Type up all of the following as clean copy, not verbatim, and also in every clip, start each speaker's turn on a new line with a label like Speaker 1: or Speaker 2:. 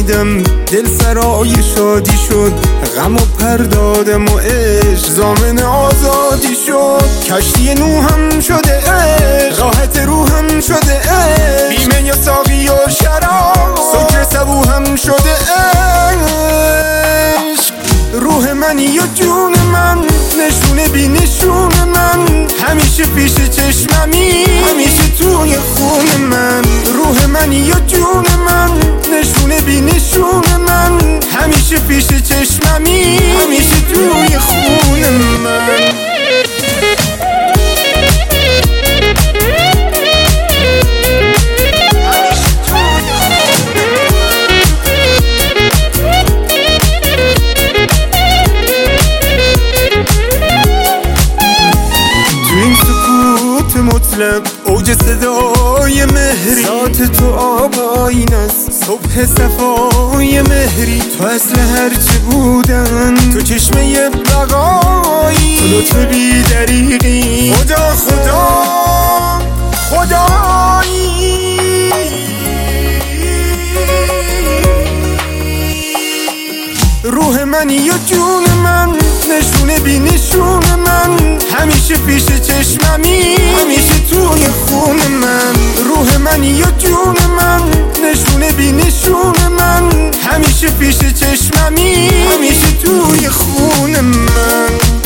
Speaker 1: شنیدم دل سرای شادی شد، غم و پردادم و عشق ضامن آزادی شد. کشتی نوحم شده عشق، راحت روحم شده عشق، بیمه یا ساقی و شراب سکر صبوحم شده عشق. روح منی و جون من، نشونه بی نشون من، همیشه پیش چشممی، همیشه توی خون من. روح منی و جون من، نشونه بی نشون من، همیشه پیش چشممی، همیشه توی خون من. مطلق اوج صدای مهری، ذات تو آباین است، صبح صفای مهری. تو اصل هرچه بودن، تو چشمه بقایی، تو لطف بی دریغی، خدا خدایی. روح منی و جون من، نشونه بی نشون من، همیشه پیش چشممی، همیشه توی خون من. روح منی و جون من، نشونه بی نشون من، همیشه پیش چشممی، همیشه توی خون من.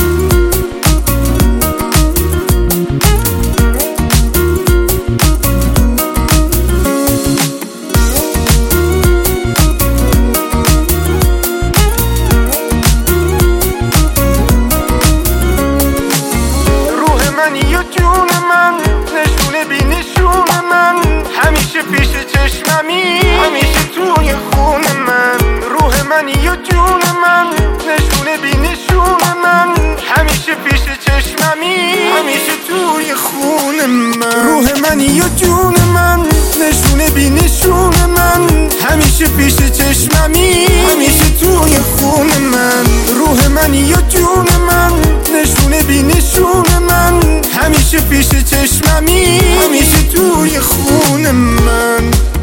Speaker 1: جون من، نشونه بی نشون من، همیشه پیش چشممی، همیشه توی خون من. روح منی و جون من، نشونه بی نشون من، همیشه پیش چشممی، همیشه توی خون من. روح منی و جون من، نشونه بی نشون من، همیشه پیش چشممی، همیشه توی خون من. روح منی و جون من، نشونه بی نشون من، همیشه پیش چشممی، همیشه توی خون من.